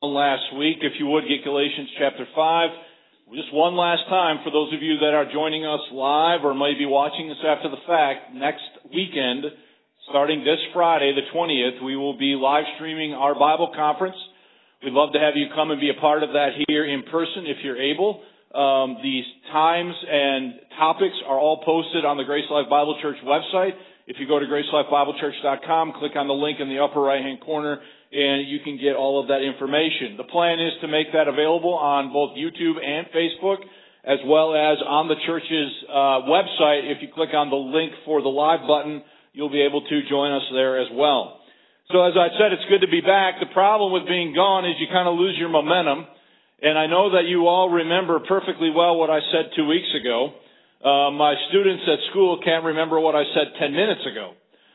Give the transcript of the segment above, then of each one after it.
last week. If you would, get Galatians chapter 5. Just one last time, for those of you that are joining us live or maybe watching this after the fact, next weekend, starting this Friday, the 20th, we will be live streaming our Bible conference. We'd love to have you come and be a part of that here in person if you're able. These times and topics are all posted on the Grace Life Bible Church website. If you go to gracelifebiblechurch.com, click on the link in the upper right-hand corner, and you can get all of that information. The plan is to make that available on both YouTube and Facebook, as well as on the church's website. If you click on the link for the live button, you'll be able to join us there as well. So as I said, it's good to be back. The problem with being gone is you kind of lose your momentum. And I know that you all remember perfectly well what I said 2 weeks ago. My students at school can't remember what I said 10 minutes ago.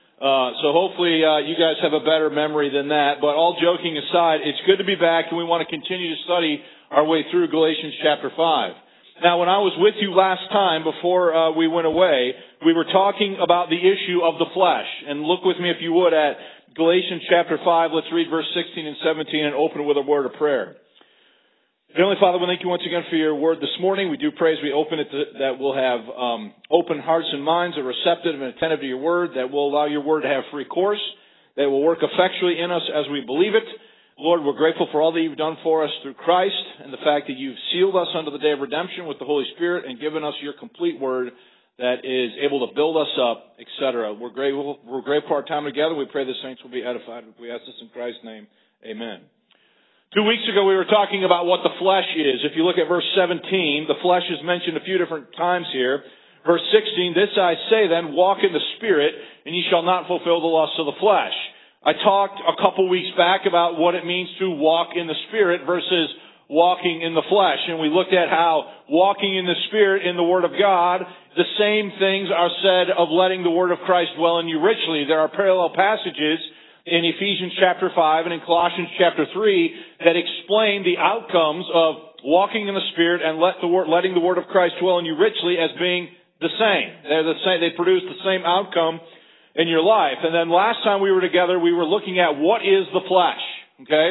So hopefully you guys have a better memory than that. But all joking aside, it's good to be back, and we want to continue to study our way through Galatians chapter 5. Now, when I was with you last time before we went away, we were talking about the issue of the flesh. And look with me, if you would, at Galatians chapter 5. Let's read verse 16 and 17 and open with a word of prayer. Heavenly Father, we thank you once again for your word this morning. We do pray as we open it that we'll have open hearts and minds that are receptive and attentive to your word, that will allow your word to have free course, that will work effectually in us as we believe it. Lord, we're grateful for all that you've done for us through Christ and the fact that you've sealed us unto the day of redemption with the Holy Spirit and given us your complete word that is able to build us up, etc. We're grateful for our time together. We pray the saints will be edified. We ask this in Christ's name. Amen. 2 weeks ago, we were talking about what the flesh is. If you look at verse 17, the flesh is mentioned a few different times here. Verse 16, this I say then, walk in the Spirit, and ye shall not fulfill the lusts of the flesh. I talked a couple weeks back about what it means to walk in the Spirit versus walking in the flesh. And we looked at how walking in the Spirit in the Word of God, the same things are said of letting the Word of Christ dwell in you richly. There are parallel passages in Ephesians chapter 5 and in Colossians chapter 3 that explain the outcomes of walking in the Spirit and letting the Word of Christ dwell in you richly as being the same. They're the same. They produce the same outcome in your life. And then last time we were together, we were looking at what is the flesh. Okay?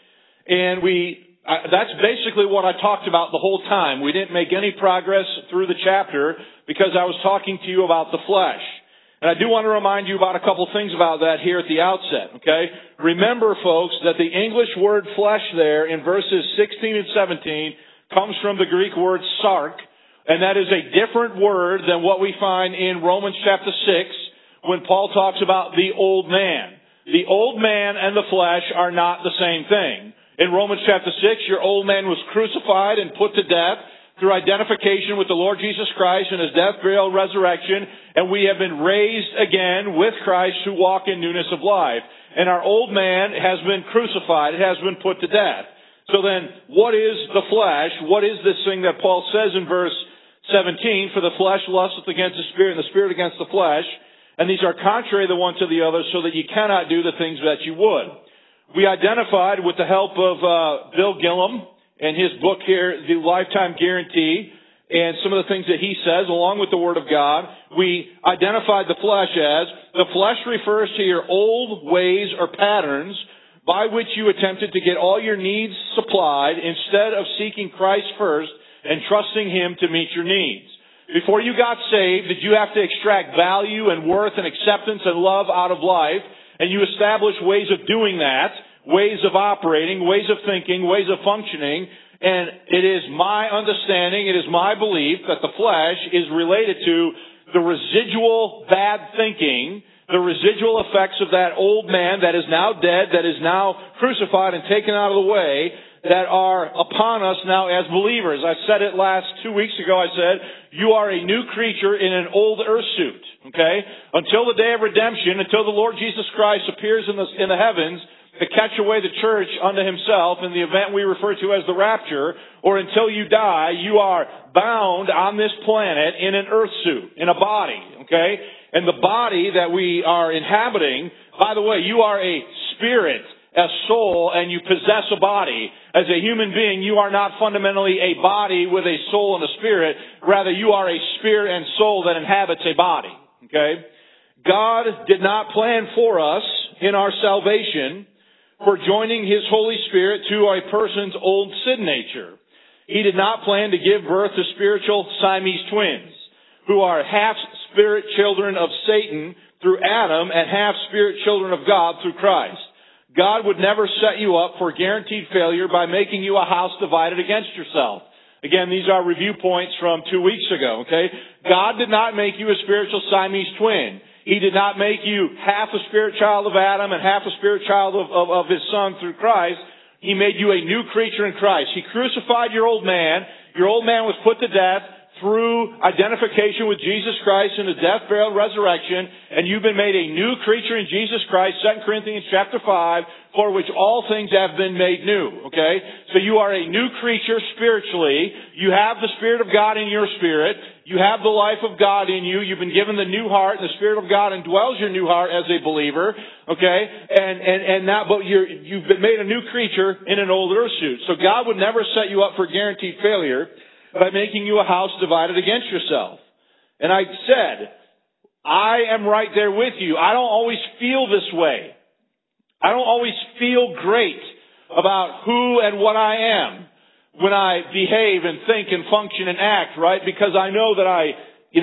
And that's basically what I talked about the whole time. We didn't make any progress through the chapter because I was talking to you about the flesh. And I do want to remind you about a couple things about that here at the outset, okay? Remember, folks, that the English word flesh there in verses 16 and 17 comes from the Greek word sark, and that is a different word than what we find in Romans chapter 6 when Paul talks about the old man. The old man and the flesh are not the same thing. In Romans chapter 6, your old man was crucified and put to death through identification with the Lord Jesus Christ and His death, burial, resurrection, and we have been raised again with Christ to walk in newness of life. And our old man has been crucified. It has been put to death. So then, what is the flesh? What is this thing that Paul says in verse 17? For the flesh lusteth against the Spirit, and the Spirit against the flesh. And these are contrary the one to the other, so that you cannot do the things that you would. We identified with the help of Bill Gillum and his book here, The Lifetime Guarantee, and some of the things that he says, along with the Word of God, we identified the flesh as, the flesh refers to your old ways or patterns by which you attempted to get all your needs supplied instead of seeking Christ first and trusting Him to meet your needs. Before you got saved, did you have to extract value and worth and acceptance and love out of life, and you established ways of doing that, ways of operating, ways of thinking, ways of functioning, and it is my understanding, it is my belief that the flesh is related to the residual bad thinking, the residual effects of that old man that is now dead, that is now crucified and taken out of the way, that are upon us now as believers. I said it 2 weeks ago, I said, you are a new creature in an old earth suit, okay? Until the day of redemption, until the Lord Jesus Christ appears in the heavens, to catch away the church unto Himself in the event we refer to as the rapture, or until you die, you are bound on this planet in an earth suit, in a body, okay? And the body that we are inhabiting, by the way, you are a spirit, a soul, and you possess a body. As a human being, you are not fundamentally a body with a soul and a spirit. Rather, you are a spirit and soul that inhabits a body, okay? God did not plan for us in our salvation for joining His Holy Spirit to a person's old sin nature. He did not plan to give birth to spiritual Siamese twins, who are half spirit children of Satan through Adam and half spirit children of God through Christ. God would never set you up for guaranteed failure by making you a house divided against yourself. Again, these are review points from 2 weeks ago, okay? God did not make you a spiritual Siamese twin. He did not make you half a spirit child of Adam and half a spirit child of His Son through Christ. He made you a new creature in Christ. He crucified your old man. Your old man was put to death through identification with Jesus Christ in His death, burial, and resurrection, and you've been made a new creature in Jesus Christ, 2 Corinthians chapter 5, for which all things have been made new, okay? So you are a new creature spiritually. You have the Spirit of God in your spirit. You have the life of God in you. You've been given the new heart, and the Spirit of God indwells your new heart as a believer, okay? But you've been made a new creature in an old earth suit. So God would never set you up for guaranteed failure by making you a house divided against yourself. And I said, I am right there with you. I don't always feel this way. I don't always feel great about who and what I am when I behave and think and function and act, right? Because I know that I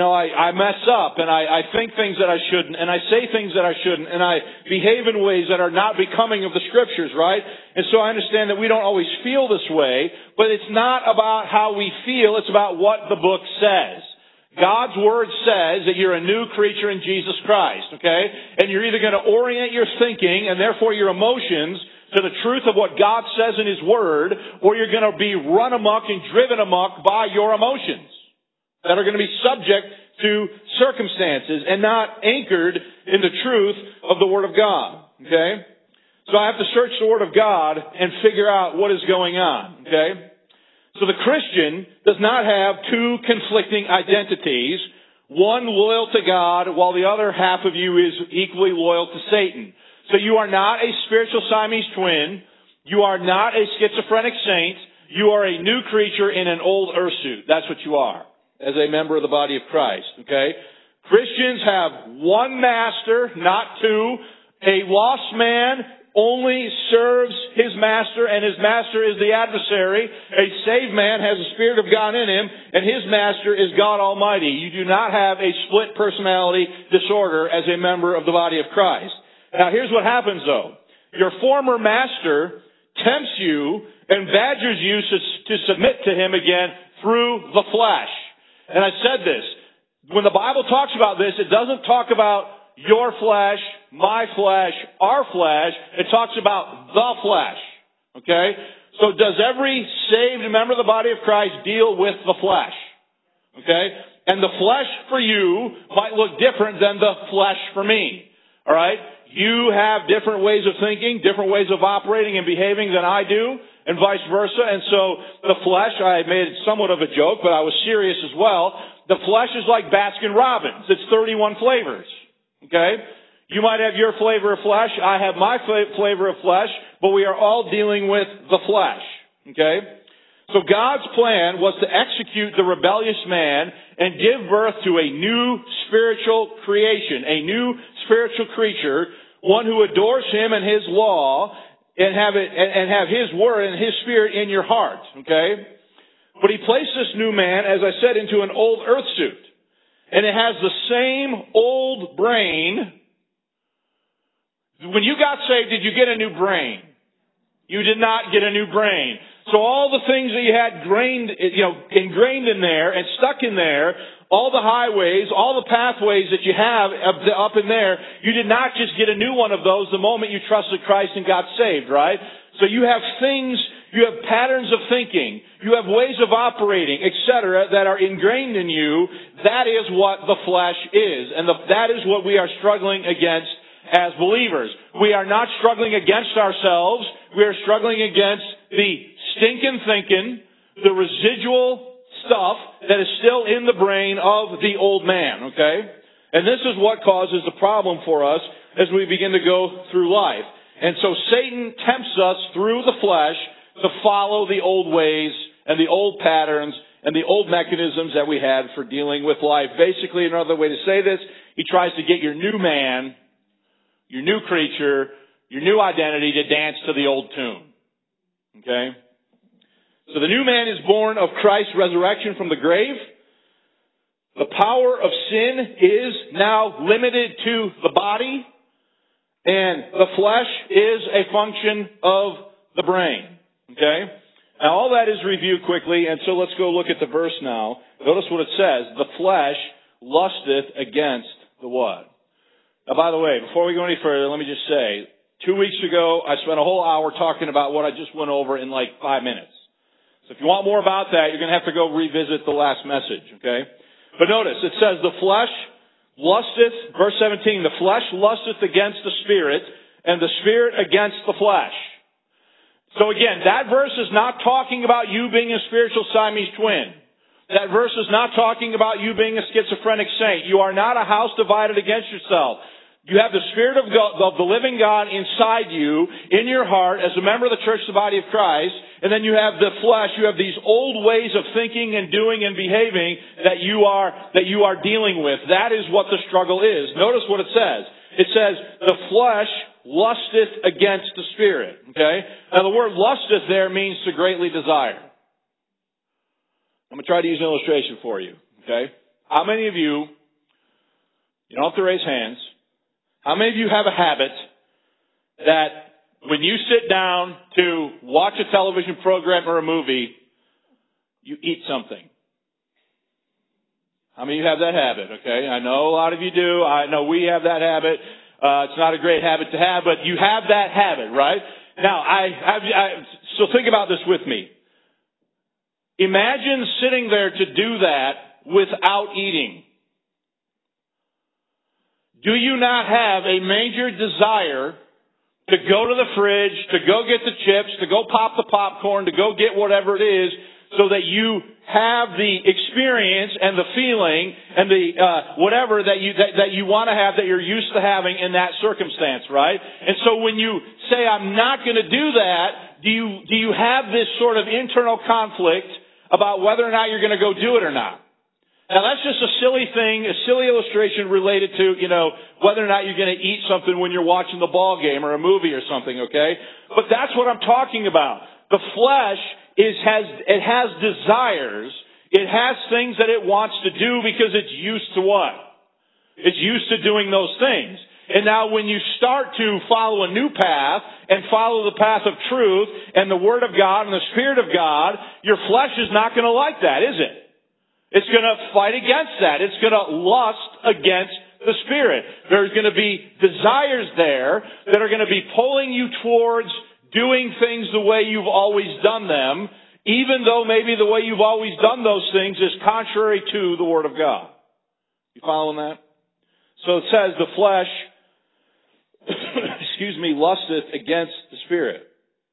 mess up and I think things that I shouldn't and I say things that I shouldn't and I behave in ways that are not becoming of the Scriptures, right? And so I understand that we don't always feel this way, but it's not about how we feel, it's about what the book says. God's Word says that you're a new creature in Jesus Christ, okay? And you're either going to orient your thinking and therefore your emotions to the truth of what God says in His Word, or you're going to be run amok and driven amok by your emotions that are going to be subject to circumstances and not anchored in the truth of the Word of God, okay? So I have to search the Word of God and figure out what is going on, okay? So the Christian does not have two conflicting identities, one loyal to God while the other half of you is equally loyal to Satan. So you are not a spiritual Siamese twin. You are not a schizophrenic saint. You are a new creature in an old earth suit. That's what you are as a member of the body of Christ, okay? Christians have one master, not two. A lost man only serves his master, and his master is the adversary. A saved man has the Spirit of God in him, and his master is God Almighty. You do not have a split personality disorder as a member of the body of Christ. Now, here's what happens, though. Your former master tempts you and badgers you to submit to him again through the flesh. And I said this. When the Bible talks about this, it doesn't talk about your flesh, my flesh, our flesh. It talks about the flesh. Okay? So does every saved member of the body of Christ deal with the flesh? Okay? And the flesh for you might look different than the flesh for me. Alright? You have different ways of thinking, different ways of operating and behaving than I do, and vice versa. And so the flesh, I made it somewhat of a joke, but I was serious as well. The flesh is like Baskin Robbins. It's 31 flavors. Okay? You might have your flavor of flesh. I have my flavor of flesh, but we are all dealing with the flesh. Okay? So God's plan was to execute the rebellious man and give birth to a new spiritual creation, a new spiritual creature, one who adores Him and His law, and have His word and His Spirit in your heart. Okay? But He placed this new man, as I said, into an old earth suit. And it has the same old brain. When you got saved, did you get a new brain? You did not get a new brain. So all the things that you had ingrained in there and stuck in there, all the highways, all the pathways that you have up in there, you did not just get a new one of those the moment you trusted Christ and got saved, right? So you have things, you have patterns of thinking, you have ways of operating, etc., that are ingrained in you. That is what the flesh is. And that is what we are struggling against as believers. We are not struggling against ourselves. We are struggling against the stinking thinking, the residual stuff that is still in the brain of the old man, okay? And this is what causes the problem for us as we begin to go through life. And so Satan tempts us through the flesh to follow the old ways and the old patterns and the old mechanisms that we had for dealing with life. Basically, another way to say this, he tries to get your new man, your new creature, your new identity to dance to the old tune. Okay? So the new man is born of Christ's resurrection from the grave. The power of sin is now limited to the body, and the flesh is a function of the brain. Okay? Now all that is reviewed quickly, and so let's go look at the verse now. Notice what it says. The flesh lusteth against the what? Now by the way, before we go any further, let me just say, 2 weeks ago I spent a whole hour talking about what I just went over in like 5 minutes. So if you want more about that, you're going to have to go revisit the last message, okay? But notice, it says, the flesh lusteth, verse 17, the flesh lusteth against the spirit, and the spirit against the flesh. So again, that verse is not talking about you being a spiritual Siamese twin. That verse is not talking about you being a schizophrenic saint. You are not a house divided against yourself. You have the Spirit of God, of the living God inside you, in your heart, as a member of the church, the body of Christ. And then you have the flesh. You have these old ways of thinking and doing and behaving that you are dealing with. That is what the struggle is. Notice what it says. It says, the flesh lusteth against the Spirit. Okay? Now the word lusteth there means to greatly desire. I'm going to try to use an illustration for you. Okay? How many of you don't have to raise hands, how many of you have a habit that when you sit down to watch a television program or a movie, you eat something? How many of you have that habit? Okay, I know a lot of you do. I know we have that habit. It's not a great habit to have, but you have that habit, right? Now, so think about this with me. Imagine sitting there to do that without eating. Do you not have a major desire to go to the fridge, to go get the chips, to go pop the popcorn, to go get whatever it is, so that you have the experience and the feeling and the whatever that you want to have, that you're used to having in that circumstance, right? And so when you say, I'm not going to do that, do you have this sort of internal conflict about whether or not you're going to go do it or not? Now that's just a silly thing, a silly illustration related to, whether or not you're going to eat something when you're watching the ball game or a movie or something, okay? But that's what I'm talking about. The flesh has desires. It has things that it wants to do because it's used to what? It's used to doing those things. And now when you start to follow a new path and follow the path of truth and the Word of God and the Spirit of God, your flesh is not going to like that, is it? It's going to fight against that. It's going to lust against the Spirit. There's going to be desires there that are going to be pulling you towards doing things the way you've always done them, even though maybe the way you've always done those things is contrary to the Word of God. You following that? So it says the flesh, lusteth against the Spirit.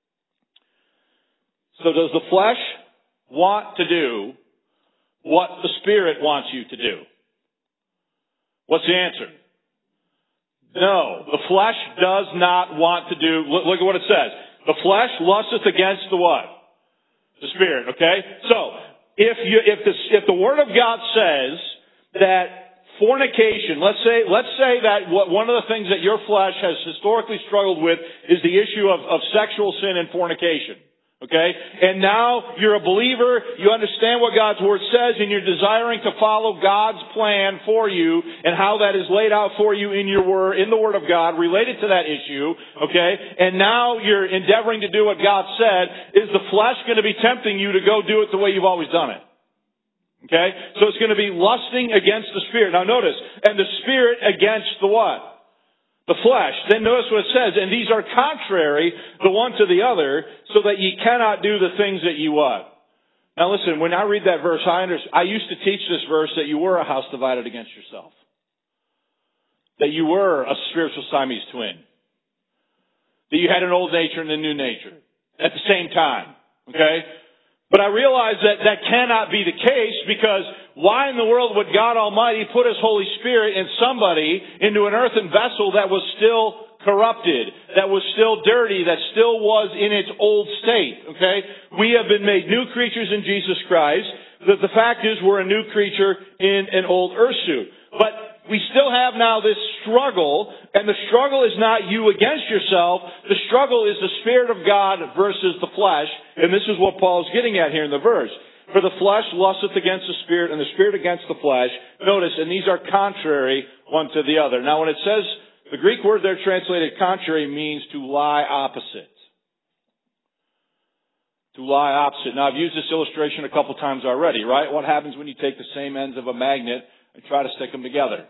So does the flesh want to do what the Spirit wants you to do? What's the answer? No. The flesh does not want to do, look at what it says. The flesh lusteth against the what? The Spirit, okay? So, if the Word of God says that fornication, let's say that one of the things that your flesh has historically struggled with is the issue of sexual sin and fornication. Okay? And now you're a believer, you understand what God's Word says, and you're desiring to follow God's plan for you and how that is laid out for you in the Word of God related to that issue. Okay? And now you're endeavoring to do what God said. Is the flesh going to be tempting you to go do it the way you've always done it? Okay? So it's going to be lusting against the Spirit. Now notice, and the Spirit against the what? The flesh. Then notice what it says, and these are contrary the one to the other, so that ye cannot do the things that ye what? Now listen, when I read that verse, I used to teach this verse that you were a house divided against yourself. That you were a spiritual Siamese twin. That you had an old nature and a new nature at the same time. Okay? But I realize that cannot be the case, because why in the world would God Almighty put His Holy Spirit in somebody into an earthen vessel that was still corrupted, that was still dirty, that still was in its old state? Okay? We have been made new creatures in Jesus Christ. The fact is we're a new creature in an old earth suit. we still have now this struggle, and the struggle is not you against yourself. The struggle is the Spirit of God versus the flesh, and this is what Paul's getting at here in the verse. For the flesh lusteth against the Spirit, and the Spirit against the flesh. Notice, and these are contrary one to the other. Now when it says, the Greek word there translated contrary means to lie opposite. To lie opposite. Now I've used this illustration a couple times already, right? What happens when you take the same ends of a magnet and try to stick them together?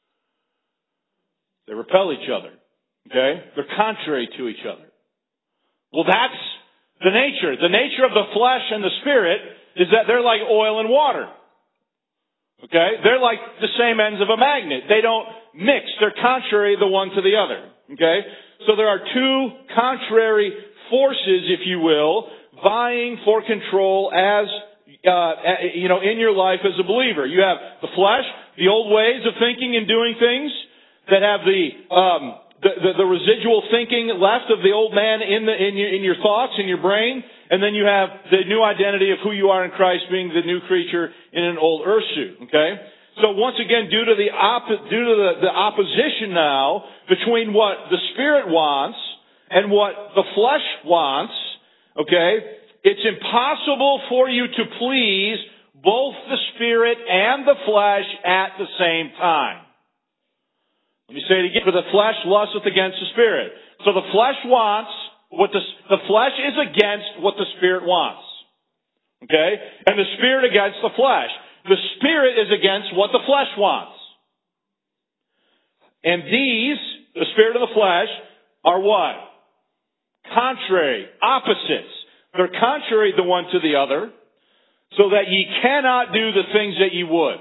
They repel each other. Okay? They're contrary to each other. Well, that's the nature. The nature of the flesh and the Spirit is that they're like oil and water. Okay? They're like the same ends of a magnet. They don't mix. They're contrary the one to the other. Okay? So there are two contrary forces, if you will, vying for control as, in your life as a believer. You have the flesh, the old ways of thinking and doing things that have the residual thinking left of the old man in your thoughts, in your brain. And then you have the new identity of who you are in Christ being the new creature in an old earth suit. Okay? So once again, due to the opposition now between what the Spirit wants and what the flesh wants, okay, it's impossible for you to please both the Spirit and the flesh at the same time. Let me say it again. For the flesh lusteth against the Spirit. So the flesh wants what the flesh is against what the Spirit wants. Okay? And the Spirit against the flesh. The Spirit is against what the flesh wants. And these, the Spirit and the flesh, are what? Contrary, opposites. They're contrary the one to the other, so that ye cannot do the things that ye would.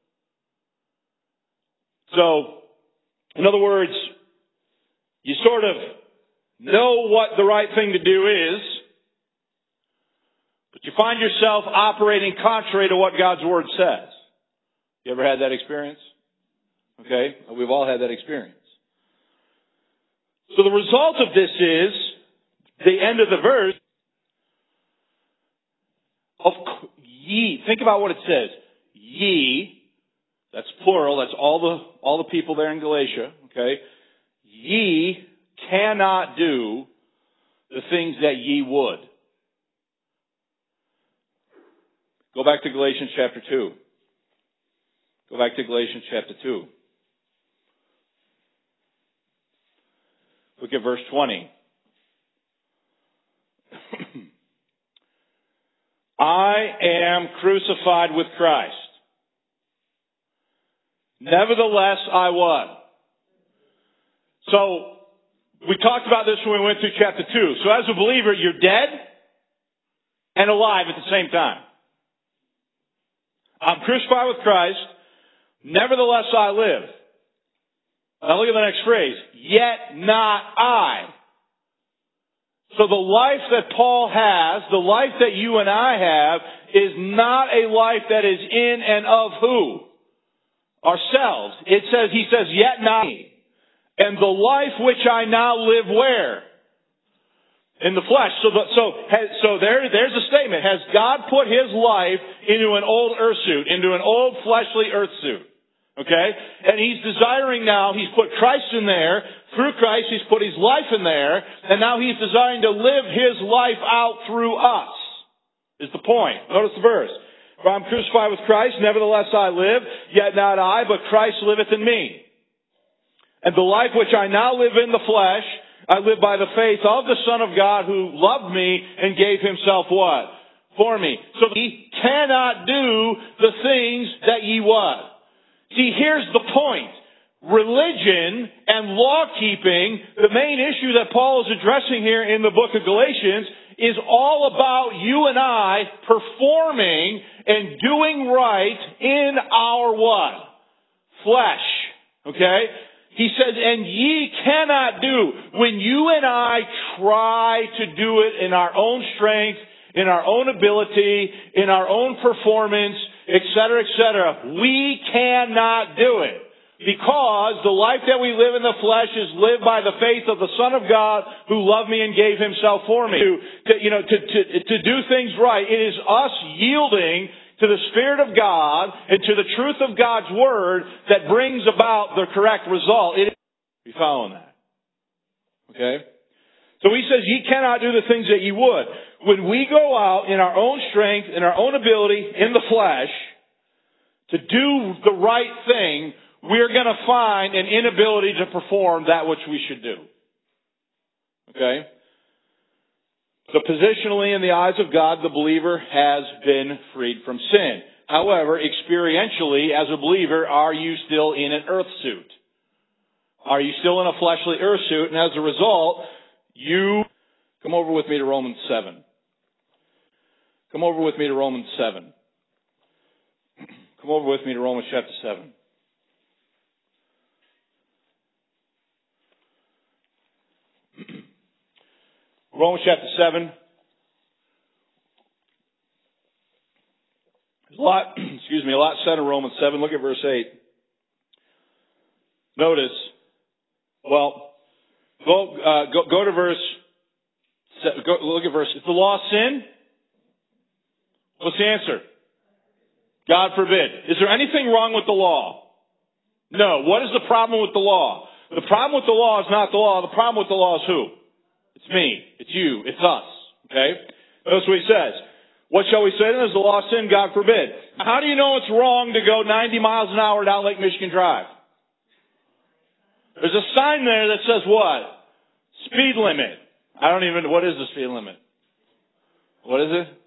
So, in other words, you sort of know what the right thing to do is, but you find yourself operating contrary to what God's Word says. You ever had that experience? Okay? We've all had that experience. So the result of this is, the end of the verse, of ye, think about what it says. Ye, that's plural, that's all the people there in Galatia, okay? Ye cannot do the things that ye would. Go back to Galatians chapter 2. Go back to Galatians chapter 2. Look at verse 20. I am crucified with Christ. Nevertheless, I what? So, we talked about this when we went through chapter 2. So as a believer, you're dead and alive at the same time. I'm crucified with Christ. Nevertheless, I live. Now look at the next phrase. Yet not I. So the life that Paul has, the life that you and I have, is not a life that is in and of who? Ourselves. He says, yet not me. And the life which I now live where? In the flesh. So there's a statement. Has God put His life into an old earth suit, into an old fleshly earth suit? Okay? And He's desiring now, He's put Christ in there. Through Christ, He's put His life in there. And now He's desiring to live His life out through us. Is the point. Notice the verse. For I'm crucified with Christ, nevertheless I live, yet not I, but Christ liveth in me. And the life which I now live in the flesh, I live by the faith of the Son of God who loved me and gave Himself what? For me. So ye cannot do the things that ye would. See, here's the point. Religion and law-keeping, the main issue that Paul is addressing here in the book of Galatians, is all about you and I performing and doing right in our what? Flesh. Okay? He says, and ye cannot do. When you and I try to do it in our own strength, in our own ability, in our own performance, etc., we cannot do it. Because the life that we live in the flesh is lived by the faith of the Son of God who loved me and gave Himself for me. To do things right. It is us yielding to the Spirit of God and to the truth of God's Word that brings about the correct result. Are you following that? Okay? So he says, ye cannot do the things that ye would. When we go out in our own strength, in our own ability, in the flesh, to do the right thing, we're going to find an inability to perform that which we should do. Okay? So positionally, in the eyes of God, the believer has been freed from sin. However, experientially, as a believer, are you still in an earth suit? Are you still in a fleshly earth suit? And as a result, you... Come over with me to Romans 7. Come over with me to Romans 7. Come over with me to Romans chapter 7. Romans chapter 7. There's a lot said in Romans 7. Look at verse 8. Notice, well, go to verse, look at verse, is the law sin? What's the answer? God forbid. Is there anything wrong with the law? No. What is the problem with the law? The problem with the law is not the law. The problem with the law is who? It's me. It's you. It's us. Okay? Notice what he says. What shall we say then? Is the law sin? God forbid. How do you know it's wrong to go 90 miles an hour down Lake Michigan Drive? There's a sign there that says what? Speed limit. What is the speed limit? What is it?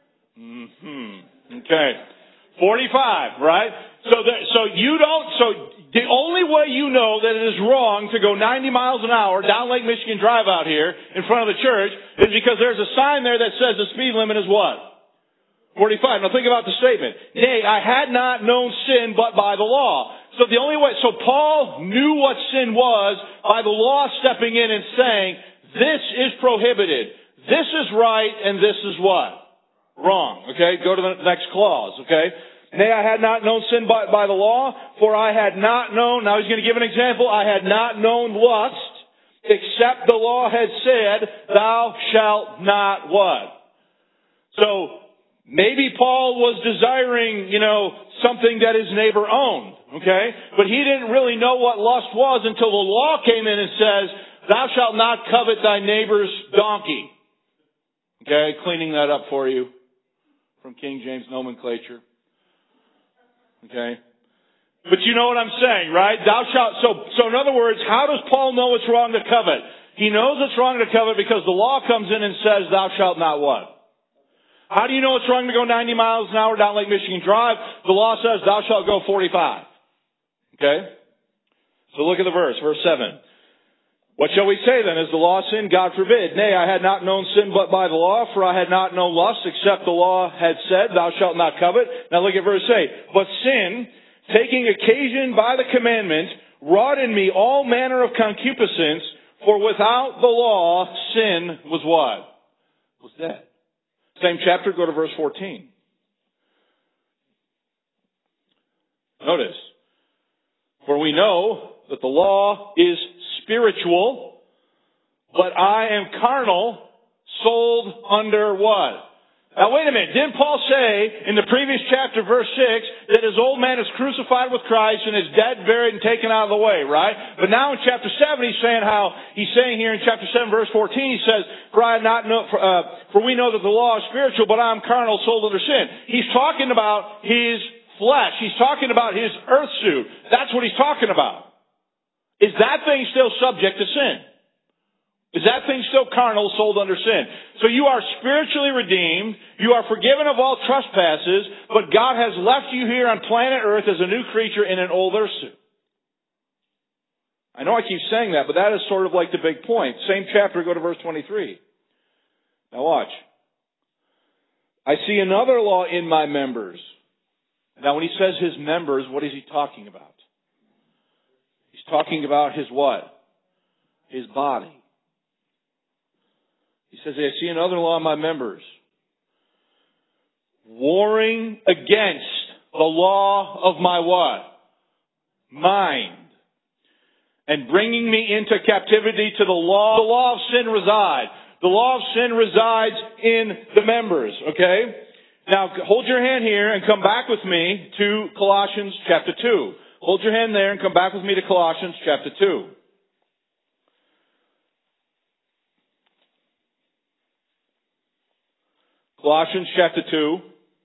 Okay. 45, right? So the only way you know that it is wrong to go 90 miles an hour down Lake Michigan Drive out here in front of the church is because there's a sign there that says the speed limit is what? 45. Now think about the statement. Nay, I had not known sin but by the law. So the only way, so Paul knew what sin was by the law stepping in and saying, this is prohibited. This is right and this is what? Wrong. Okay? Go to the next clause. Okay? Nay, I had not known sin by the law, for I had not known, now he's going to give an example, I had not known lust, except the law had said, thou shalt not what? So, maybe Paul was desiring, something that his neighbor owned, okay? But he didn't really know what lust was until the law came in and says, thou shalt not covet thy neighbor's donkey. Okay, cleaning that up for you from King James nomenclature. Okay? But you know what I'm saying, right? Thou shalt, so in other words, how does Paul know it's wrong to covet? He knows it's wrong to covet because the law comes in and says, thou shalt not what? How do you know it's wrong to go 90 miles an hour down Lake Michigan Drive? The law says, thou shalt go 45. Okay? So look at the verse 7. What shall we say then? Is the law sin? God forbid. Nay, I had not known sin but by the law, for I had not known lust, except the law had said, thou shalt not covet. Now look at verse 8. But sin, taking occasion by the commandment, wrought in me all manner of concupiscence, for without the law, sin was what? Was dead. Same chapter, go to verse 14. Notice. For we know that the law is spiritual, but I am carnal, sold under what? Now wait a minute, didn't Paul say in the previous chapter, verse 6, that his old man is crucified with Christ and is dead, buried, and taken out of the way, right? But now in chapter 7, he's saying here in chapter 7, verse 14, he says, for we know that the law is spiritual, but I am carnal, sold under sin. He's talking about his flesh. He's talking about his earth suit. That's what he's talking about. Is that thing still subject to sin? Is that thing still carnal, sold under sin? So you are spiritually redeemed. You are forgiven of all trespasses, but God has left you here on planet Earth as a new creature in an old earth suit. I know I keep saying that, but that is sort of like the big point. Same chapter, go to verse 23. Now watch. I see another law in my members. Now when he says his members, what is he talking about? He's talking about his what? His body. He says, I see another law in my members. Warring against the law of my what? Mind. And bringing me into captivity to the law of sin resides. The law of sin resides in the members, okay? Now, hold your hand here and come back with me to Colossians chapter 2. Hold your hand there and come back with me to Colossians chapter 2. Colossians chapter 2.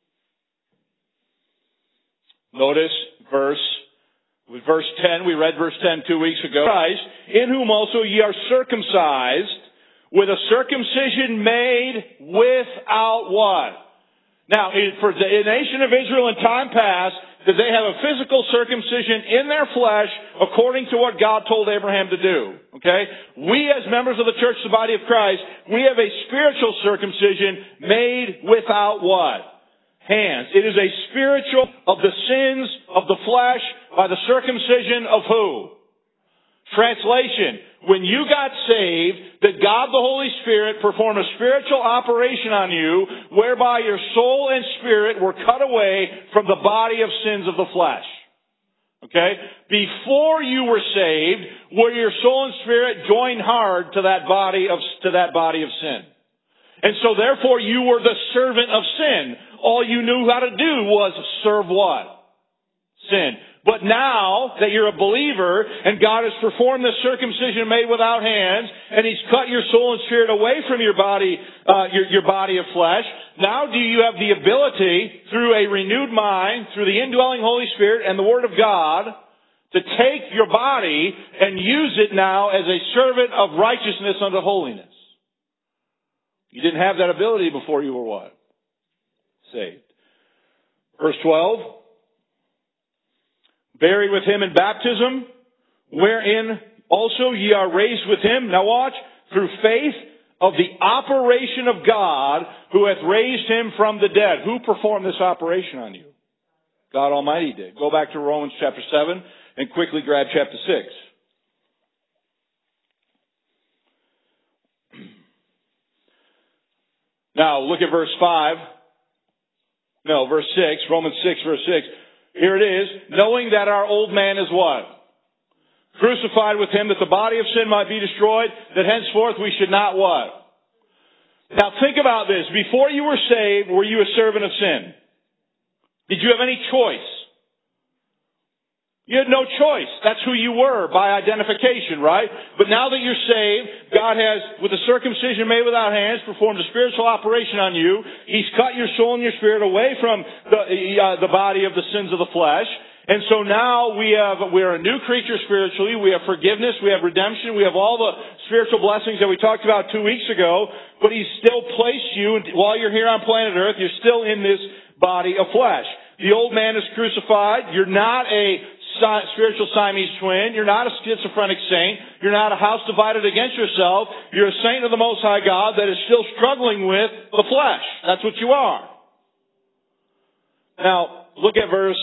Notice verse 10. We read verse 10 2 weeks ago. Christ, in whom also ye are circumcised with a circumcision made without what? Now, for the nation of Israel in time past, did they have a physical circumcision in their flesh according to what God told Abraham to do? Okay? We as members of the church, the body of Christ, we have a spiritual circumcision made without what? Hands. It is a spiritual of the sins of the flesh by the circumcision of who? Translation. When you got saved, that God the Holy Spirit performed a spiritual operation on you whereby your soul and spirit were cut away from the body of sins of the flesh. Okay? Before you were saved, were your soul and spirit joined hard to that body of sin. And so therefore you were the servant of sin. All you knew how to do was serve what? Sin. But now that you're a believer and God has performed this circumcision made without hands and He's cut your soul and spirit away from your body, your body of flesh, now do you have the ability through a renewed mind, through the indwelling Holy Spirit and the Word of God, to take your body and use it now as a servant of righteousness unto holiness. You didn't have that ability before you were what? Saved. Verse 12. Buried with Him in baptism, wherein also ye are raised with Him. Now watch. Through faith of the operation of God, who hath raised Him from the dead. Who performed this operation on you? God Almighty did. Go back to Romans chapter 7 and quickly grab chapter 6. Now, look at verse 5. No, verse 6. Romans 6, verse 6. Here it is. Knowing that our old man is what? Crucified with Him, that the body of sin might be destroyed, that henceforth we should not what? Now think about this. Before you were saved, were you a servant of sin? Did you have any choice? You had no choice. That's who you were by identification, right? But now that you're saved, God has, with the circumcision made without hands, performed a spiritual operation on you. He's cut your soul and your spirit away from the body of the sins of the flesh. And so now we're a new creature spiritually. We have forgiveness. We have redemption. We have all the spiritual blessings that we talked about 2 weeks ago. But He's still placed you, and while you're here on planet Earth, you're still in this body of flesh. The old man is crucified. You're not a spiritual Siamese twin. You're not a schizophrenic saint. You're not a house divided against yourself. You're a saint of the Most High God that is still struggling with the flesh. That's what you are. Now, look at verse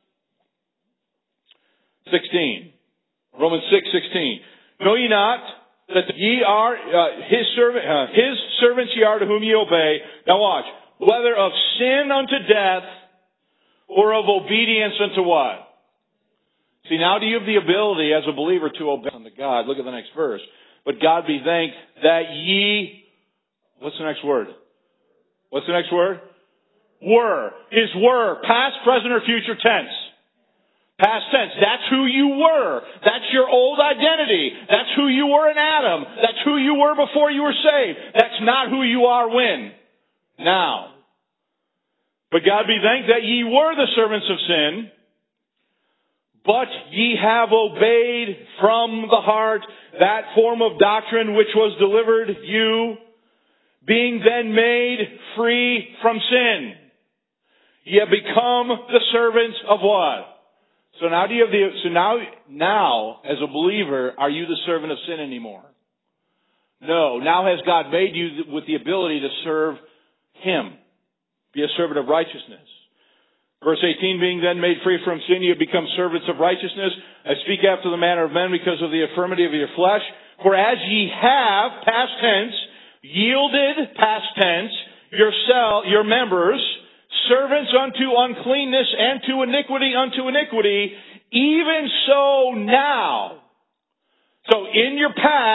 16. Romans 6:16. Know ye not that ye are his servants ye are to whom ye obey. Now watch. Whether of sin unto death or of obedience unto what? See, now do you have the ability as a believer to obey unto God? Look at the next verse. But God be thanked that ye, what's the next word? What's the next word? Were. Is were. Past, present, or future tense. Past tense. That's who you were. That's your old identity. That's who you were in Adam. That's who you were before you were saved. That's not who you are when? Now. But God be thanked that ye were the servants of sin, but ye have obeyed from the heart that form of doctrine which was delivered you, being then made free from sin. Ye have become the servants of what? So now now as a believer, are you the servant of sin anymore? No. Now has God made you with the ability to serve Him. Be a servant of righteousness. Verse 18, being then made free from sin, ye have become servants of righteousness. I speak after the manner of men because of the infirmity of your flesh. For as ye have, past tense, yielded, past tense, your members, servants unto uncleanness and to iniquity unto iniquity, even so now. So in your past,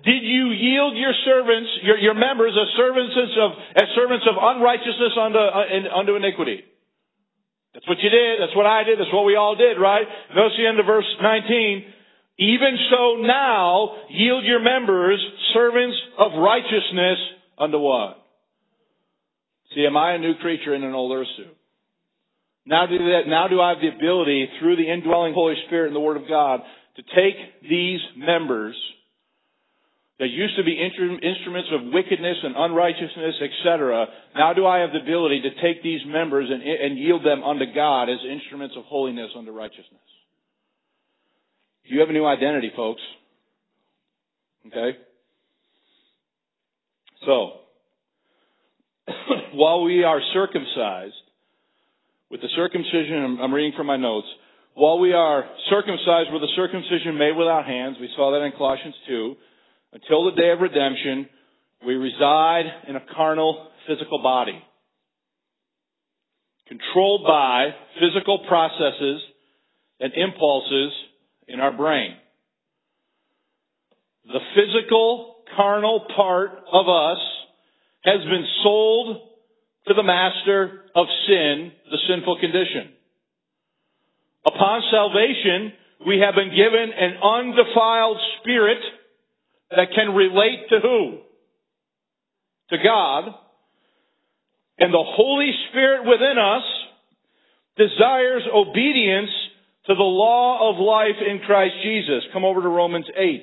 did you yield your servants, your members as servants of unrighteousness unto iniquity? That's what you did. That's what I did. That's what we all did, right? Notice the end of verse 19. Even so now, yield your members servants of righteousness unto what? See, am I a new creature in an old earth suit? Now do I have the ability, through the indwelling Holy Spirit and the Word of God, to take these members that used to be instruments of wickedness and unrighteousness, etc. Now do I have the ability to take these members and yield them unto God as instruments of holiness unto righteousness? You have a new identity, folks. Okay? So, while we are circumcised, with the circumcision, I'm reading from my notes, while we are circumcised with a circumcision made without hands, we saw that in Colossians 2, until the day of redemption, we reside in a carnal, physical body, controlled by physical processes and impulses in our brain. The physical, carnal part of us has been sold to the master of sin, the sinful condition. Upon salvation, we have been given an undefiled spirit that can relate to who? To God. And the Holy Spirit within us desires obedience to the law of life in Christ Jesus. Come over to Romans 8.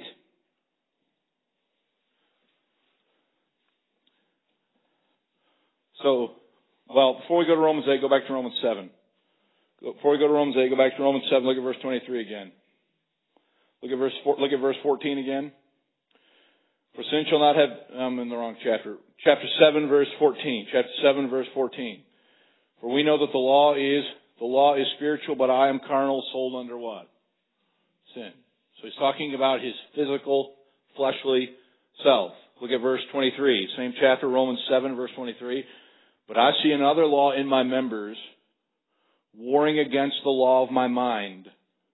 Before we go to Romans 8, go back to Romans 7. Before we go to Romans 8, go back to Romans 7, look at verse 23 again. Look at verse 14 again. For sin shall not have, I'm in the wrong chapter. Chapter 7, verse 14. Chapter 7, verse 14. For we know that the law is spiritual, but I am carnal, sold under what? Sin. So he's talking about his physical, fleshly self. Look at verse 23. Same chapter, Romans 7, verse 23. But I see another law in my members, warring against the law of my mind.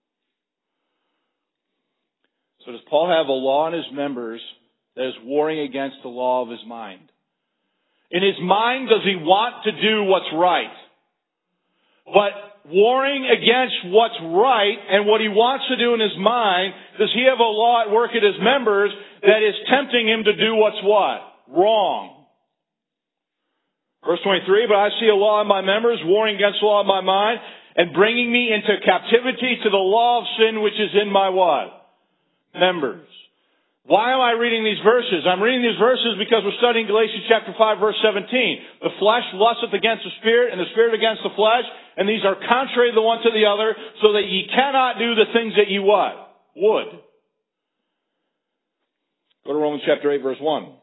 So does Paul have a law in his members that is warring against the law of his mind? In his mind, does he want to do what's right? But warring against what's right and what he wants to do in his mind, does he have a law at work at his members that is tempting him to do what's what? Wrong. Verse 23, but I see a law in my members, warring against the law of my mind, and bringing me into captivity to the law of sin which is in my what? Members. Why am I reading these verses? I'm reading these verses because we're studying Galatians chapter 5, verse 17. The flesh lusteth against the spirit, and the spirit against the flesh, and these are contrary the one to the other, so that ye cannot do the things that ye what? Would. Go to Romans chapter 8, verse 1.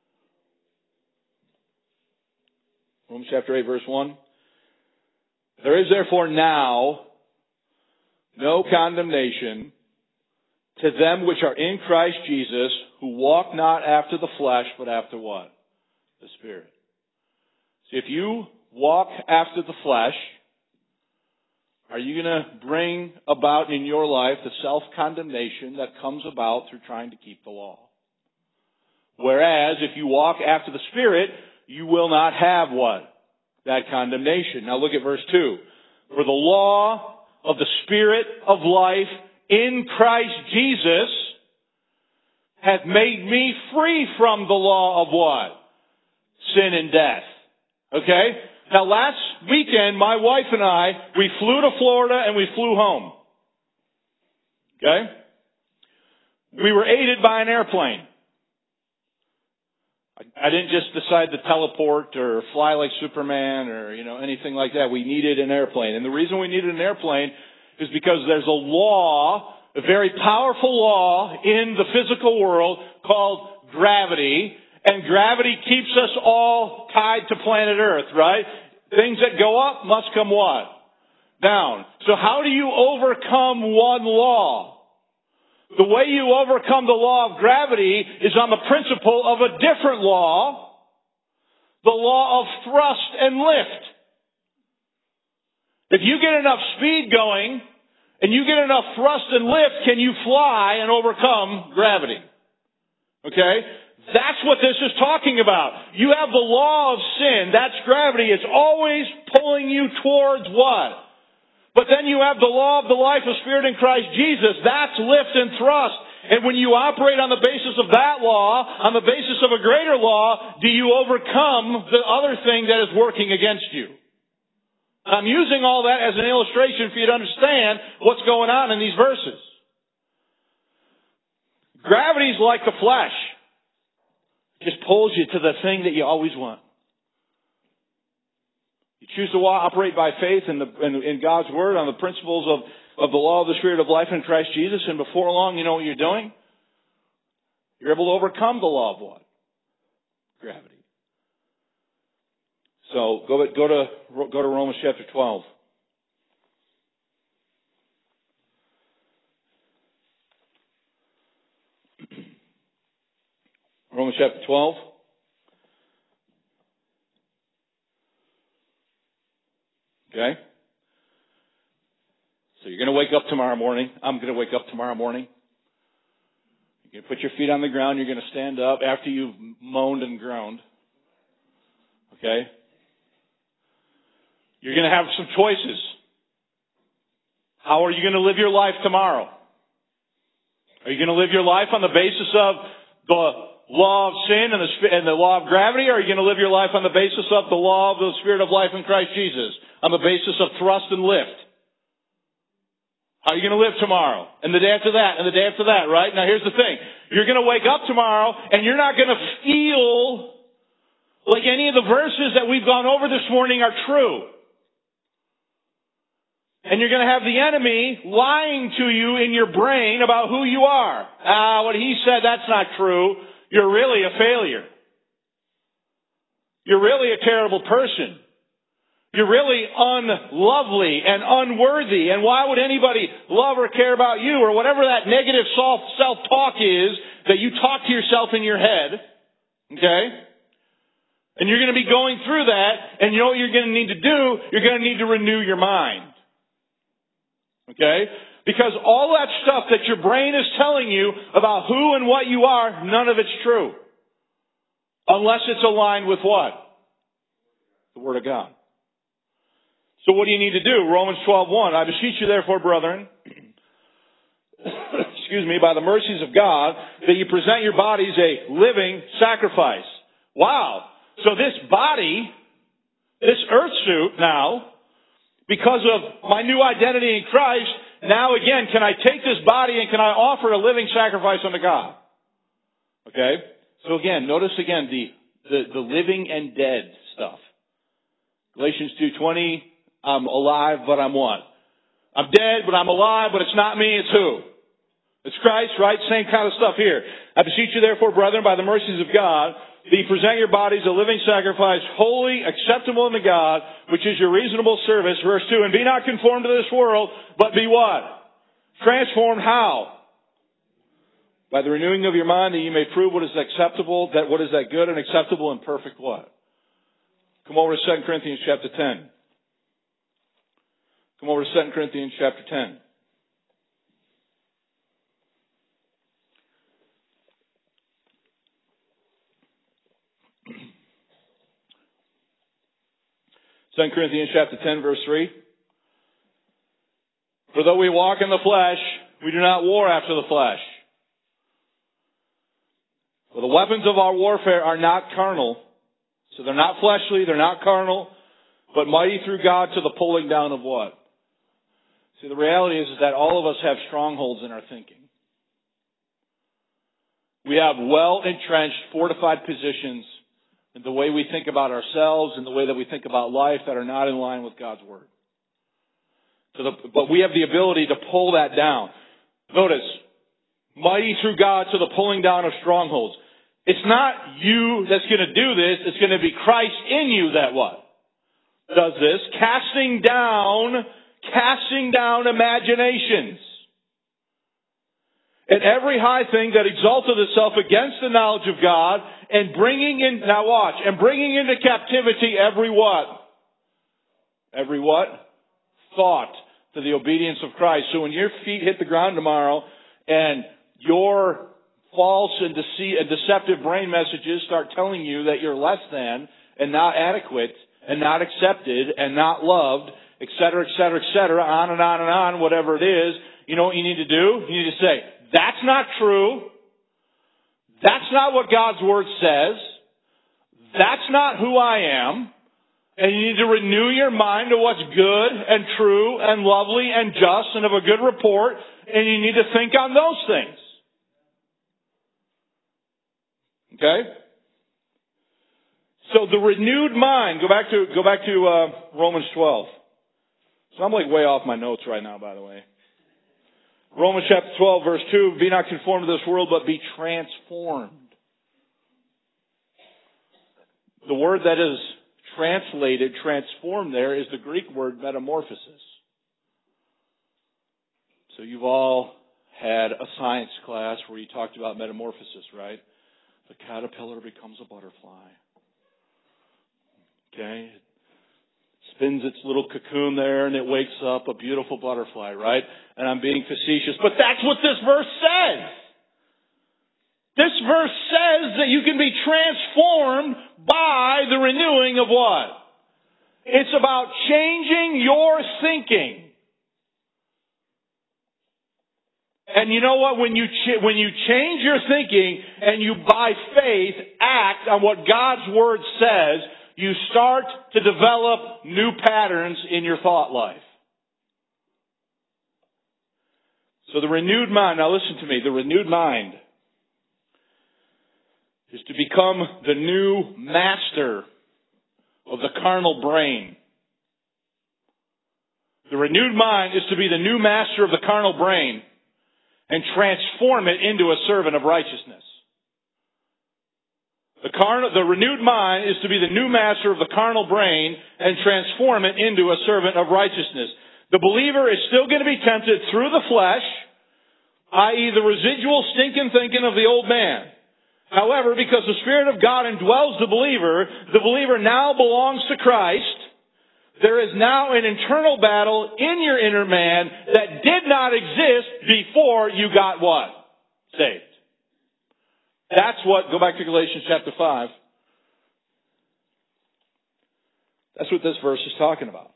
Romans chapter 8, verse 1. There is therefore now no condemnation to them which are in Christ Jesus, who walk not after the flesh, but after what? The Spirit. See, if you walk after the flesh, are you going to bring about in your life the self-condemnation that comes about through trying to keep the law? Whereas, if you walk after the Spirit, you will not have what? That condemnation. Now look at verse 2. For the law of the Spirit of life in Christ Jesus hath made me free from the law of what? Sin and death. Okay? Now last weekend, my wife and I, we flew to Florida and we flew home. Okay? We were aided by an airplane. I didn't just decide to teleport or fly like Superman or, anything like that. We needed an airplane. And the reason we needed an airplane is because there's a law, a very powerful law in the physical world called gravity. And gravity keeps us all tied to planet Earth, right? Things that go up must come what? Down. So how do you overcome one law? The way you overcome the law of gravity is on the principle of a different law, the law of thrust and lift. If you get enough speed going and you get enough thrust and lift, can you fly and overcome gravity? Okay? That's what this is talking about. You have the law of sin. That's gravity. It's always pulling you towards what? But then you have the law of the life of Spirit in Christ Jesus. That's lift and thrust. And when you operate on the basis of that law, on the basis of a greater law, do you overcome the other thing that is working against you? I'm using all that as an illustration for you to understand what's going on in these verses. Gravity's like the flesh. It just pulls you to the thing that you always want. You choose to operate by faith in God's Word on the principles of the law of the Spirit of life in Christ Jesus, and before long, you know what you're doing? You're able to overcome the law of what? Gravity. So go to Romans chapter 12. Romans chapter 12. Okay? So you're going to wake up tomorrow morning. I'm going to wake up tomorrow morning. You're going to put your feet on the ground. You're going to stand up after you've moaned and groaned. Okay? You're going to have some choices. How are you going to live your life tomorrow? Are you going to live your life on the basis of the law of sin and the law of gravity, or are you going to live your life on the basis of the law of the Spirit of life in Christ Jesus? On the basis of thrust and lift? How are you going to live tomorrow? And the day after that, and the day after that, right? Now here's the thing. You're going to wake up tomorrow, and you're not going to feel like any of the verses that we've gone over this morning are true. And you're going to have the enemy lying to you in your brain about who you are. What he said, that's not true. You're really a failure. You're really a terrible person. You're really unlovely and unworthy. And why would anybody love or care about you, or whatever that negative self-talk is that you talk to yourself in your head? Okay? And you're going to be going through that, and you know what you're going to need to do? You're going to need to renew your mind. Okay? Because all that stuff that your brain is telling you about who and what you are, none of it's true. Unless it's aligned with what? The Word of God. So what do you need to do? Romans 12:1. I beseech you therefore, brethren, excuse me, by the mercies of God, that you present your bodies a living sacrifice. Wow. So this body, this earth suit now, because of my new identity in Christ, now again, can I take this body and can I offer a living sacrifice unto God? Okay? So again, notice again the living and dead stuff. Galatians 2:20, I'm alive, but I'm what? I'm dead, but I'm alive, but it's not me, it's who? It's Christ, right? Same kind of stuff here. I beseech you therefore, brethren, by the mercies of God, that you present your bodies a living sacrifice, holy, acceptable unto God, which is your reasonable service. Verse 2, and be not conformed to this world, but be what? Transformed how? By the renewing of your mind, that you may prove what is acceptable, that what is that good and acceptable and perfect what? Come over to 2 Corinthians chapter 10. Come over to 2 Corinthians chapter 10. Second Corinthians chapter 10, verse 3. For though we walk in the flesh, we do not war after the flesh. For the weapons of our warfare are not carnal. So they're not fleshly, they're not carnal, but mighty through God to the pulling down of what? See, the reality is that all of us have strongholds in our thinking. We have well-entrenched, fortified positions in the way we think about ourselves and the way that we think about life that are not in line with God's Word. But we have the ability to pull that down. Notice, mighty through God to the pulling down of strongholds. It's not you that's going to do this. It's going to be Christ in you that what? Does this. Casting down imaginations. And every high thing that exalteth itself against the knowledge of God, and bringing into captivity every what? Every what? Thought to the obedience of Christ. So when your feet hit the ground tomorrow, and your false and deceptive brain messages start telling you that you're less than and not adequate and not accepted and not loved, et cetera, et cetera, et cetera, on and on and on, whatever it is, you know what you need to do? You need to say, that's not true. That's not what God's Word says. That's not who I am. And you need to renew your mind to what's good and true and lovely and just and of a good report. And you need to think on those things. Okay? So the renewed mind, go back to Romans 12. So I'm like way off my notes right now, by the way. Romans chapter 12, verse 2, be not conformed to this world, but be transformed. The word that is translated, transformed there, is the Greek word metamorphosis. So you've all had a science class where you talked about metamorphosis, right? The caterpillar becomes a butterfly. Okay? It spins its little cocoon there and it wakes up a beautiful butterfly, right? And I'm being facetious, but that's what this verse says. This verse says that you can be transformed by the renewing of what? It's about changing your thinking. And you know what? When you change your thinking and you by faith act on what God's Word says, you start to develop new patterns in your thought life. So the renewed mind, now listen to me, the renewed mind is to become the new master of the carnal brain. The renewed mind is to be the new master of the carnal brain and transform it into a servant of righteousness. The renewed mind is to be the new master of the carnal brain and transform it into a servant of righteousness. The believer is still going to be tempted through the flesh, i.e. the residual stinking thinking of the old man. However, because the Spirit of God indwells the believer now belongs to Christ. There is now an internal battle in your inner man that did not exist before you got what? Saved. That's what, go back to Galatians chapter 5. That's what this verse is talking about.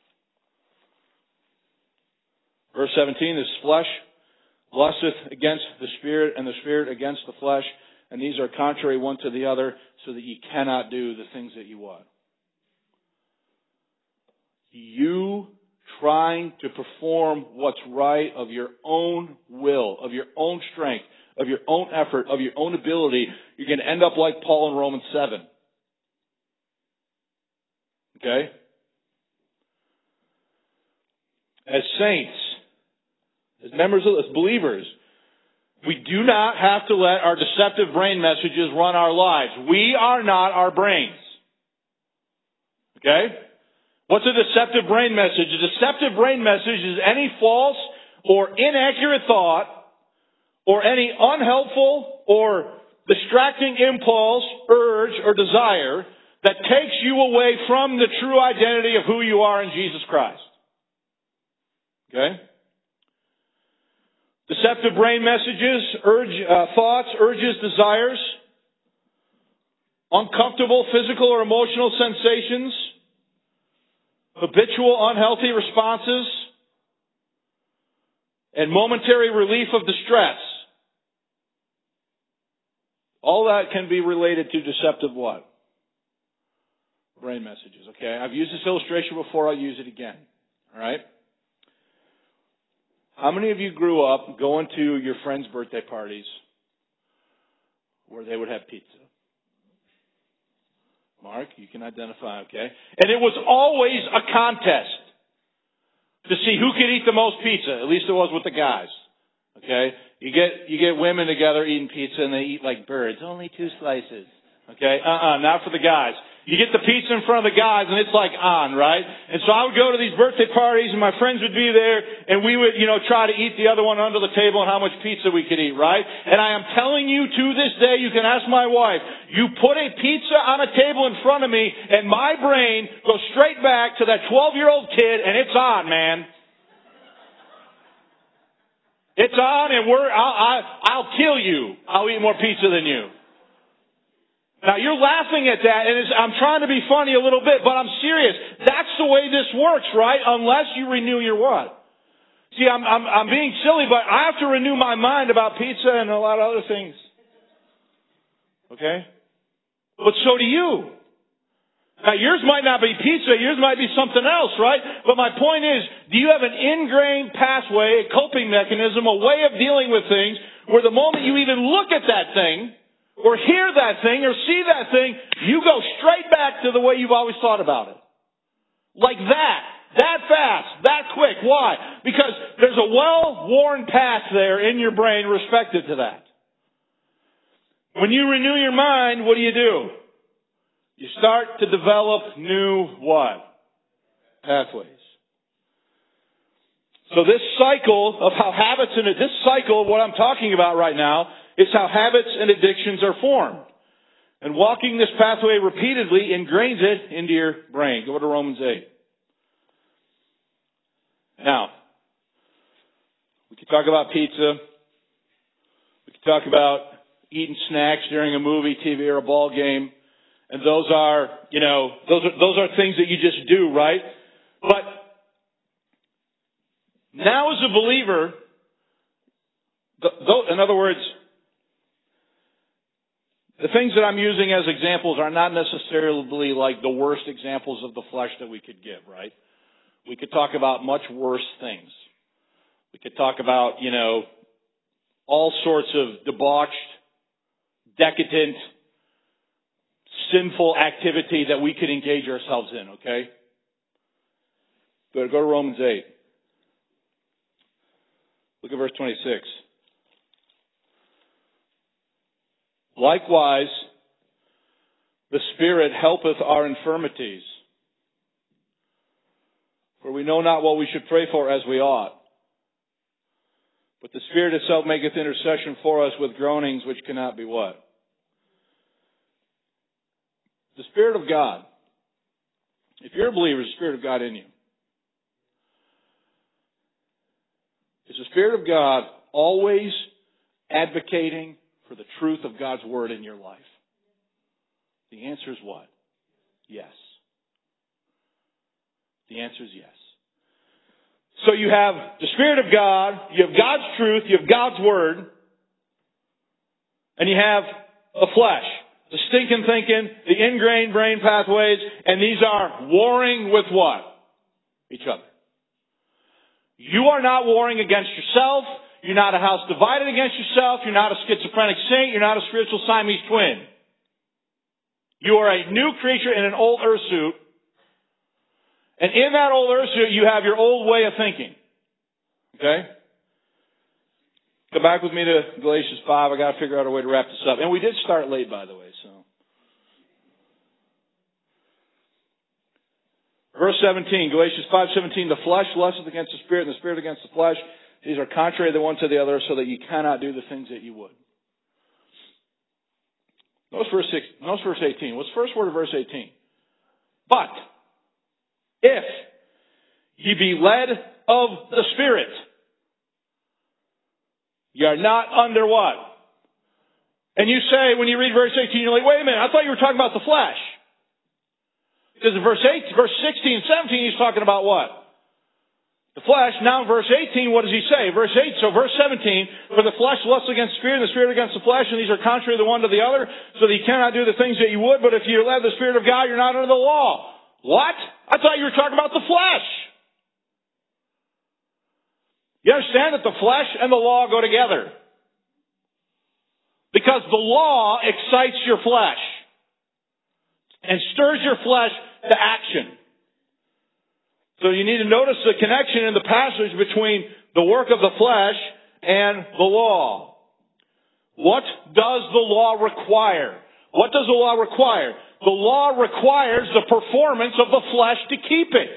Verse 17, this flesh lusteth against the Spirit, and the Spirit against the flesh, and these are contrary one to the other, so that ye cannot do the things that you want. You trying to perform what's right of your own will, of your own strength, of your own effort, of your own ability, you're going to end up like Paul in Romans 7. Okay? As saints, as members of, as believers, we do not have to let our deceptive brain messages run our lives. We are not our brains. Okay? What's a deceptive brain message? A deceptive brain message is any false or inaccurate thought or any unhelpful or distracting impulse, urge, or desire that takes you away from the true identity of who you are in Jesus Christ. Okay? Deceptive brain messages, thoughts, urges, desires, uncomfortable physical or emotional sensations, habitual unhealthy responses, and momentary relief of distress. All that can be related to deceptive what? Brain messages, okay? I've used this illustration before, I'll use it again. Alright? How many of you grew up going to your friends' birthday parties where they would have pizza? Mark, you can identify, okay? And it was always a contest to see who could eat the most pizza. At least it was with the guys, okay? You get women together eating pizza and they eat like birds. Only 2 slices, okay? Not for the guys. You get the pizza in front of the guys and it's like on, right? And so I would go to these birthday parties and my friends would be there and we would, try to eat the other one under the table and how much pizza we could eat, right? And I am telling you to this day, you can ask my wife, you put a pizza on a table in front of me and my brain goes straight back to that 12-year-old kid and it's on, man. It's on, and I'll kill you. I'll eat more pizza than you. Now, you're laughing at that, and I'm trying to be funny a little bit, but I'm serious. That's the way this works, right? Unless you renew your what? See, I'm being silly, but I have to renew my mind about pizza and a lot of other things. Okay? But so do you. Now, yours might not be pizza, yours might be something else, right? But my point is, do you have an ingrained pathway, a coping mechanism, a way of dealing with things, where the moment you even look at that thing, or hear that thing, or see that thing, you go straight back to the way you've always thought about it? Like that. That fast. That quick. Why? Because there's a well-worn path there in your brain respective to that. When you renew your mind, what do? You start to develop new what? Pathways. So this cycle of how habits and this cycle of what I'm talking about right now is how habits and addictions are formed. And walking this pathway repeatedly ingrains it into your brain. Go to Romans 8. Now, we could talk about pizza. We could talk about eating snacks during a movie, TV, or a ball game. And those are things that you just do, right? But now as a believer, in other words, the things that I'm using as examples are not necessarily like the worst examples of the flesh that we could give, right? We could talk about much worse things. We could talk about, all sorts of debauched, decadent, sinful activity that we could engage ourselves in, okay? Go to Romans 8. Look at verse 26. Likewise, the Spirit helpeth our infirmities, for we know not what we should pray for as we ought. But the Spirit itself maketh intercession for us with groanings which cannot be what? The Spirit of God. If you're a believer, is the Spirit of God in you? Is the Spirit of God always advocating for the truth of God's Word in your life? The answer is what? Yes. The answer is yes. So you have the Spirit of God, you have God's truth, you have God's Word, and you have the flesh, the stinking thinking, the ingrained brain pathways, and these are warring with what? Each other. You are not warring against yourself. You're not a house divided against yourself. You're not a schizophrenic saint. You're not a spiritual Siamese twin. You are a new creature in an old earth suit. And in that old earth suit, you have your old way of thinking. Okay? Come back with me to Galatians 5. I got to figure out a way to wrap this up. And we did start late, by the way, so. Verse 17, Galatians 5:17, the flesh lusteth against the Spirit, and the Spirit against the flesh. These are contrary the one to the other, so that you cannot do the things that you would. Notice verse 18. What's the first word of verse 18? But, if ye be led of the Spirit, ye are not under what? And you say, when you read verse 18, you're like, wait a minute, I thought you were talking about the flesh. Because in verse 16 and 17, he's talking about what? The flesh. Now in verse 18, what does he say? Verse 17, for the flesh lusts against the Spirit, and the Spirit against the flesh, and these are contrary the one to the other, so that you cannot do the things that you would, but if you led the Spirit of God, you're not under the law. What? I thought you were talking about the flesh. You understand that the flesh and the law go together. Because the law excites your flesh and stirs your flesh to action. So you need to notice the connection in the passage between the work of the flesh and the law. What does the law require? What does the law require? The law requires the performance of the flesh to keep it.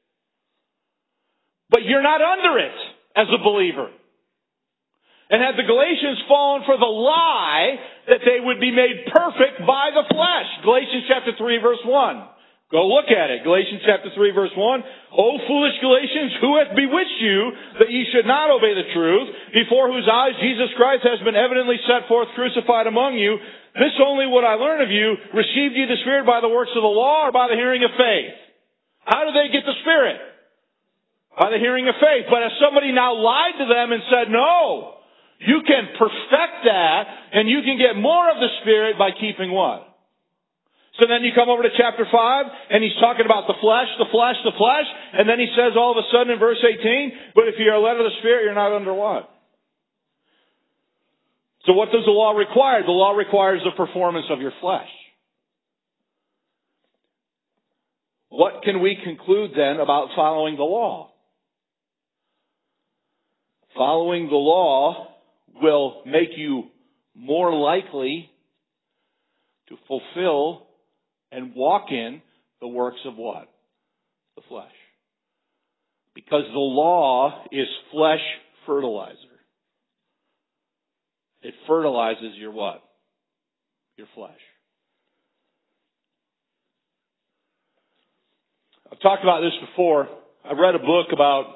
But you're not under it as a believer. And had the Galatians fallen for the lie that they would be made perfect by the flesh. Galatians chapter 3 verse 1. Go look at it. Galatians chapter 3 verse 1. O foolish Galatians, who hath bewitched you that ye should not obey the truth, before whose eyes Jesus Christ has been evidently set forth crucified among you? This only would I learn of you. Received ye the Spirit by the works of the law or by the hearing of faith? How do they get the Spirit? By the hearing of faith. But if somebody now lied to them and said, no, you can perfect that and you can get more of the Spirit by keeping what? So then you come over to chapter 5, and he's talking about the flesh, and then he says all of a sudden in verse 18, but if you are led of the Spirit, you're not under what? So what does the law require? The law requires the performance of your flesh. What can we conclude then about following the law? Following the law will make you more likely to fulfill and walk in the works of what? The flesh. Because the law is flesh fertilizer. It fertilizes your what? Your flesh. I've talked about this before. I read a book about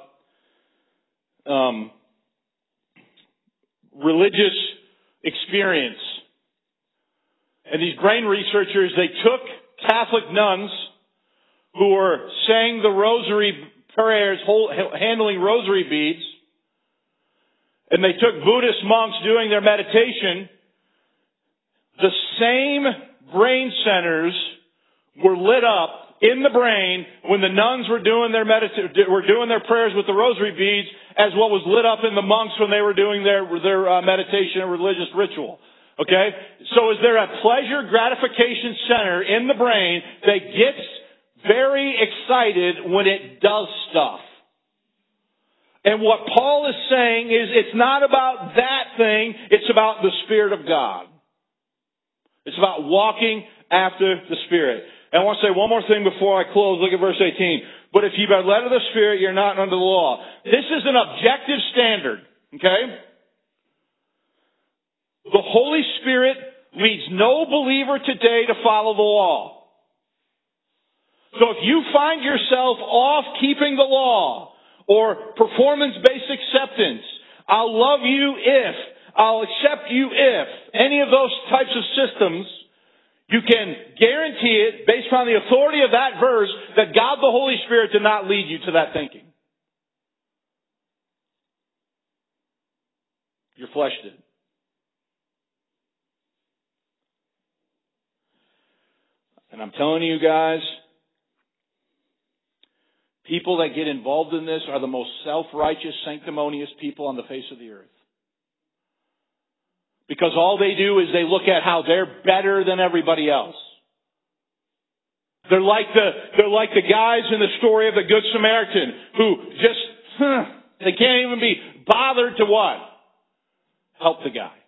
religious experience. And these brain researchers, they took Catholic nuns who were saying the rosary prayers, handling rosary beads, and they took Buddhist monks doing their meditation. The same brain centers were lit up in the brain when the nuns were doing their prayers with the rosary beads as what was lit up in the monks when they were doing their meditation and religious ritual. Okay? So is there a pleasure gratification center in the brain that gets very excited when it does stuff? And what Paul is saying is it's not about that thing, it's about the Spirit of God. It's about walking after the Spirit. And I want to say one more thing before I close. Look at verse 18. But if ye are led of the Spirit, you're not under the law. This is an objective standard. Okay? The Holy Spirit leads no believer today to follow the law. So if you find yourself off keeping the law or performance-based acceptance, I'll love you if, I'll accept you if, any of those types of systems, you can guarantee it based on the authority of that verse that God the Holy Spirit did not lead you to that thinking. Your flesh did. And I'm telling you guys, people that get involved in this are the most self-righteous, sanctimonious people on the face of the earth. Because all they do is they look at how they're better than everybody else. They're like the guys in the story of the Good Samaritan who just, they can't even be bothered to what? Help the guy.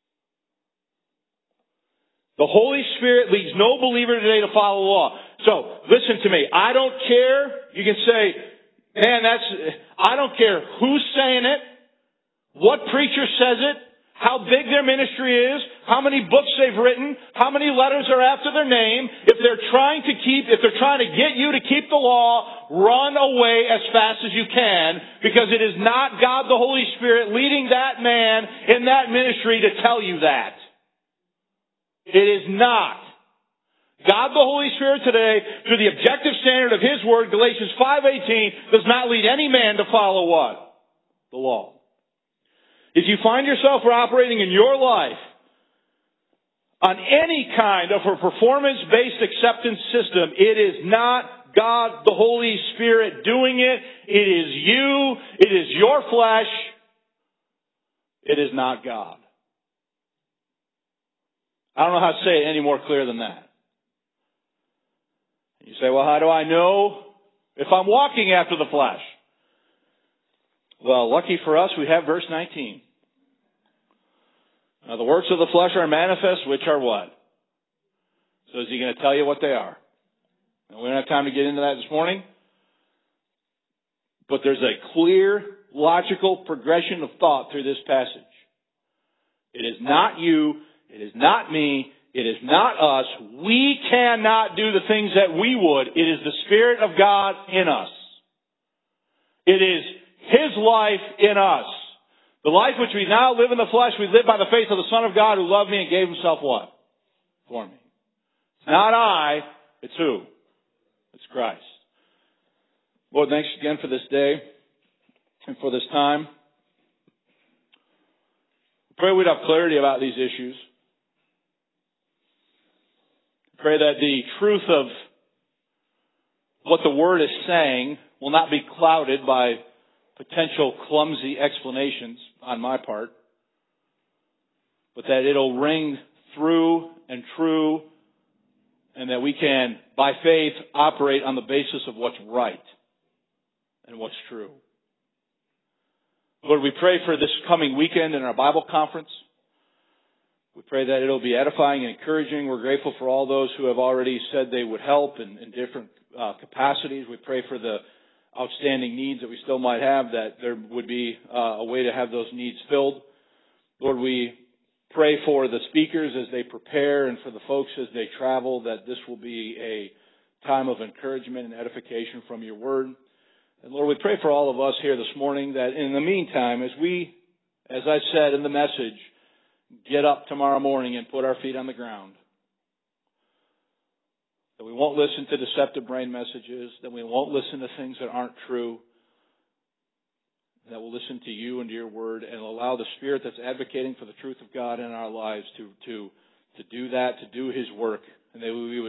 The Holy Spirit leads no believer today to follow the law. So, listen to me. I don't care. You can say, man, I don't care who's saying it, what preacher says it, how big their ministry is, how many books they've written, how many letters are after their name. If they're trying to get you to keep the law, run away as fast as you can, because it is not God the Holy Spirit leading that man in that ministry to tell you that. It is not. God the Holy Spirit today, through the objective standard of His Word, Galatians 5:18, does not lead any man to follow what? The law. If you find yourself operating in your life on any kind of a performance-based acceptance system, it is not God the Holy Spirit doing it. It is you. It is your flesh. It is not God. I don't know how to say it any more clear than that. You say, well, how do I know if I'm walking after the flesh? Well, lucky for us, we have verse 19. Now, the works of the flesh are manifest, which are what? So is he going to tell you what they are? And we don't have time to get into that this morning. But there's a clear, logical progression of thought through this passage. It is not you. It is not me. It is not us. We cannot do the things that we would. It is the Spirit of God in us. It is His life in us. The life which we now live in the flesh, we live by the faith of the Son of God who loved me and gave Himself what? For me. It's not I, it's who? It's Christ. Lord, thanks again for this day and for this time. Pray we'd have clarity about these issues. Pray that the truth of what the Word is saying will not be clouded by potential clumsy explanations on my part, but that it'll ring through and true, and that we can, by faith, operate on the basis of what's right and what's true. Lord, we pray for this coming weekend in our Bible conference. We pray that it'll be edifying and encouraging. We're grateful for all those who have already said they would help in different capacities. We pray for the outstanding needs that we still might have, that there would be a way to have those needs filled. Lord, we pray for the speakers as they prepare and for the folks as they travel, that this will be a time of encouragement and edification from your word. And Lord, we pray for all of us here this morning that in the meantime, as I said in the message, get up tomorrow morning and put our feet on the ground, that we won't listen to deceptive brain messages, that we won't listen to things that aren't true, that we'll listen to you and to your word and allow the Spirit that's advocating for the truth of God in our lives to do that, to do His work, and that we would